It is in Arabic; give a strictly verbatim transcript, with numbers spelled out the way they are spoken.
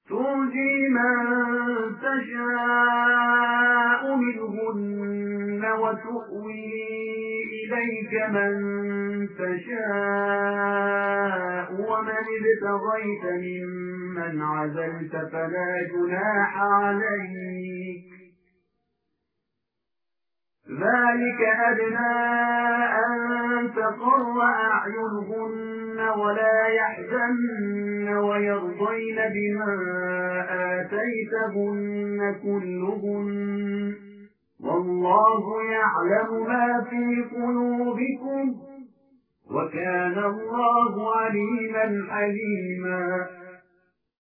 ترجي من تشاء منهن وتؤوي إليك من تشاء ومن ابتغيت ممن عزلت فلا جناح عليك ذلك أدنى أن تقر أعينهن ولا يحزن ويرضين بما آتيتهن كلهن والله يعلم ما في قلوبكم وكان الله عليما حليما